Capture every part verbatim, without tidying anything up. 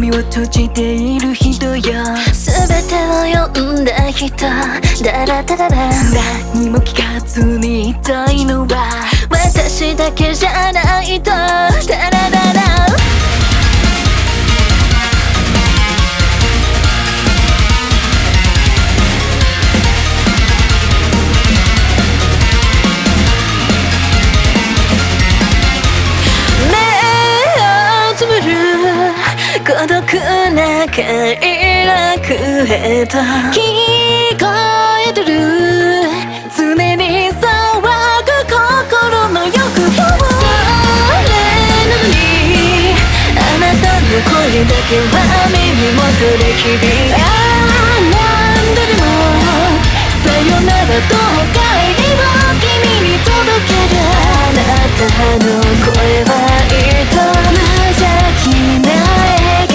瞳を閉じている人よ。 全てを読んだ人、ダラダララ。 何も聞かずに言いたいのは私だけじゃないと、ダラダラ。孤独な快楽へと聞こえてる、常に騒ぐ心の欲望。それなのにあなたの声だけは耳元で響く。ああ何度でもさよならと帰りを君に届ける。あなたの声はいと無邪気な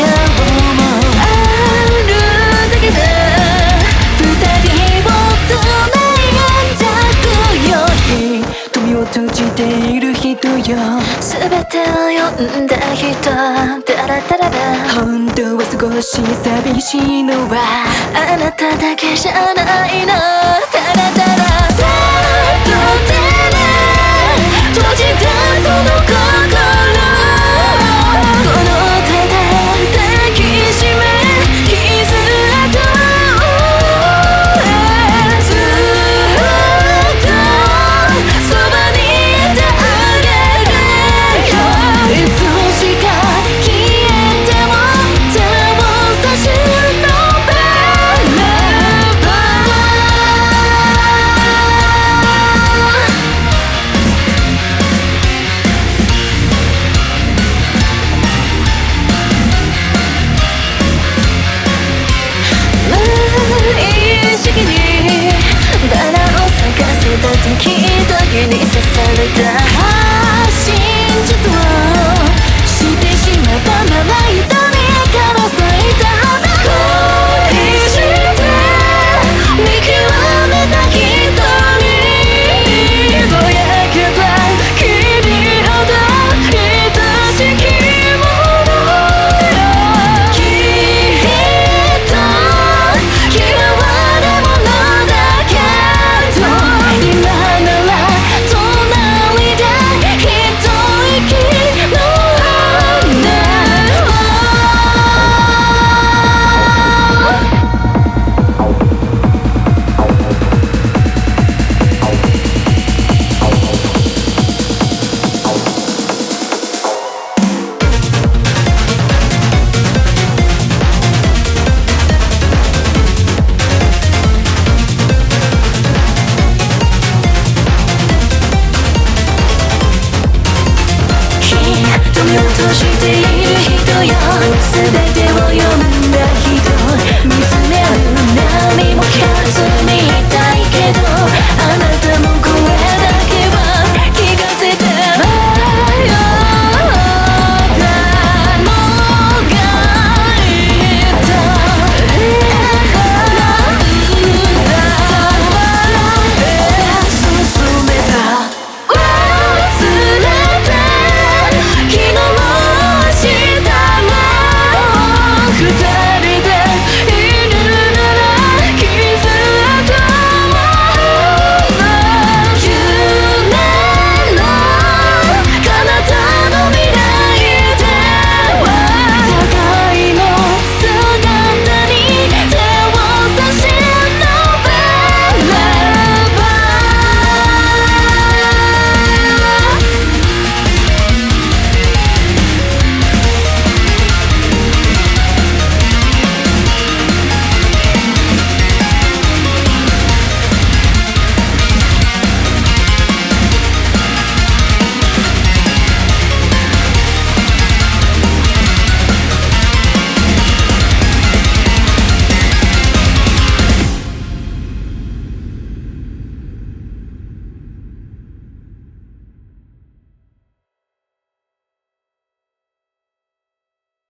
閉じている人よ。 全てを読んだ人、ダラダララ。 本当は少し寂しいのはあなただけじゃないの、ダラダラ。さっと手で閉じたその心、この手で抱きしめ傷跡、ずっとそばにいつしか消えても手を差し伸べれば。無意識にバラを咲かせた時々に刺された真実を知ってしまったまま痛みから咲いた花、恋して見極めた瞳にぼやけた君ほど愛しきものよ。きっと嫌われ者だけど今なら隣で一息の瞳を閉じている人よ。全てを読ん